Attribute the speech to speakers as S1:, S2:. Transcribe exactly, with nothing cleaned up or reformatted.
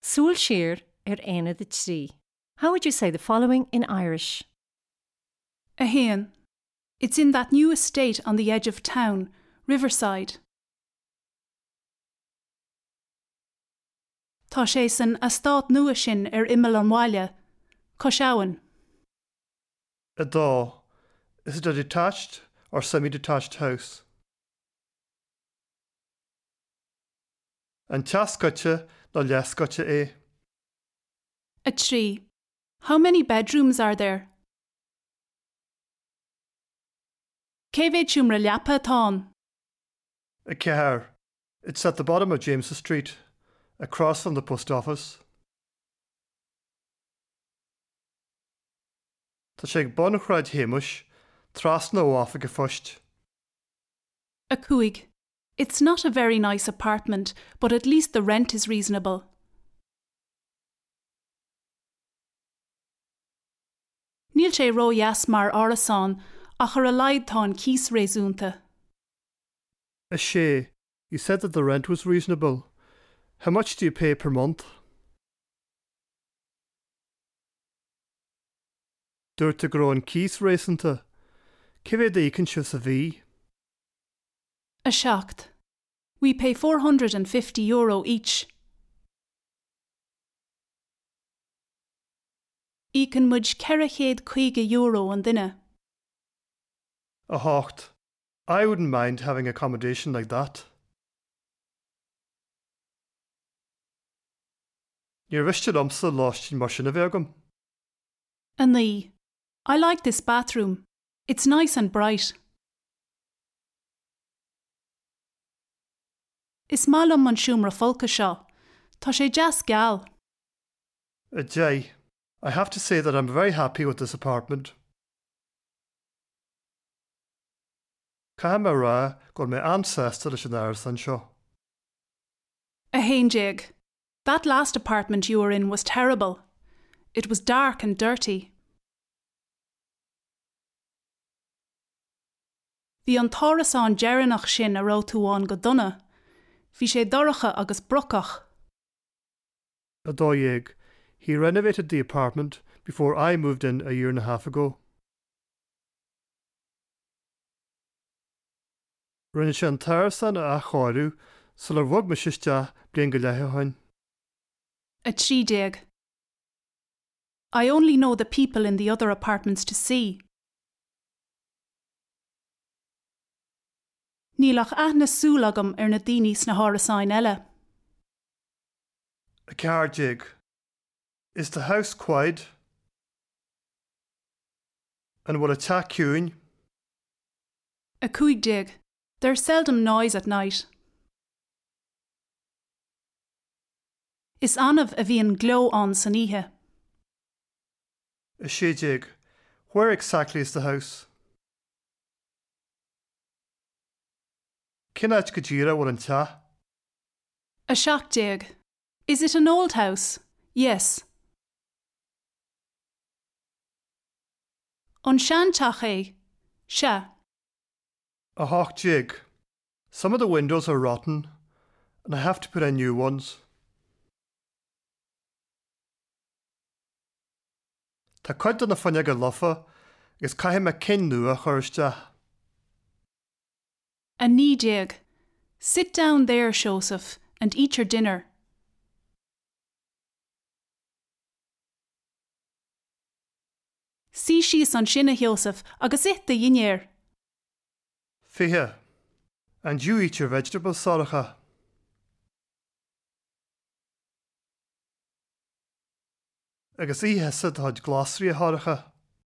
S1: Súil siar ar aine de trí. How would you say the following in Irish?
S2: A héan. It's in that new estate on the edge of town, Riverside. Tá sé san astát nua sin ar imel an bhaile, Coshawan.
S3: A dá. Is it a detached or semi-detached house? An teascoite nó leascoite é?
S2: A tree. How many bedrooms are there? Cé bhéid siúmra leapa atá?
S3: A ceathair. It's at the bottom of James's Street, across from the post office. Tá sé ag bunachráid héimis, trasna óáfa go foist.
S2: A cúig. It's not a very nice apartment, but at least the rent is reasonable. Níl sé róheas mar árasán, ach ar a laid tá an cís réasúnta.
S3: A sé. You said that the rent was reasonable. How much do you pay per month? Dúirt a gro an cís réasúnta. Cé bhéad éiceann seo sa bhí?
S2: A seacht. We pay four hundred fifty euro each. Ícinn muid ceirichéad chuige euro an duine.
S3: A hocht. I wouldn't mind having accommodation like that. Níor bhiste lomsa láistín mar sin a bheagam.
S2: A ní. I like this bathroom. It's nice and bright. Is málam an siúmra folca seo. Tá sé deas gal.
S3: A dé. I have to say that I'm very happy with this apartment. Caithim mé rá gur mé ancestor leis an aird an seo.
S2: A héinjig. That last apartment you were in was terrible. It was dark and dirty. Bhí an tárasán dearannach sin a ró túáin go donna. Bhí sé doracha agus brocach.
S3: A dó dhéag. He renovated the apartment before I moved in a year and a half ago. Rinne sé an tarasan a cháirú sul ar bhog me siiste bliain go leithe hain.
S2: A trídéag. I only know the people in the other apartments to see. Nílach aithne súlagam ar na daoine sna hárasáin eile.
S3: A ceardig. Is the house quiet? And will it take queuing?
S2: A cúigdéag. There's seldom noise at night. Is anamh a bhí an glow on san ihe.
S3: A sédig. Where exactly is the house? Cinát go díra bhfuil an te?
S2: A seachtdéag. Is it an old house? Yes. An seanteach é. Se.
S3: A hochtdig. Some of the windows are rotten, and I have to put in new ones. Tá cuid na fanne go lofa, gus caithim me cin nua chuirste.
S2: A nídéag. Sit down there, Joseph, and eat your dinner. Sí síos an sinna, Joseph, agus it de dhinnéir.
S3: Fihe. And you eat your vegetables, Sáracha. Agus ihe sid had glossary Sáracha.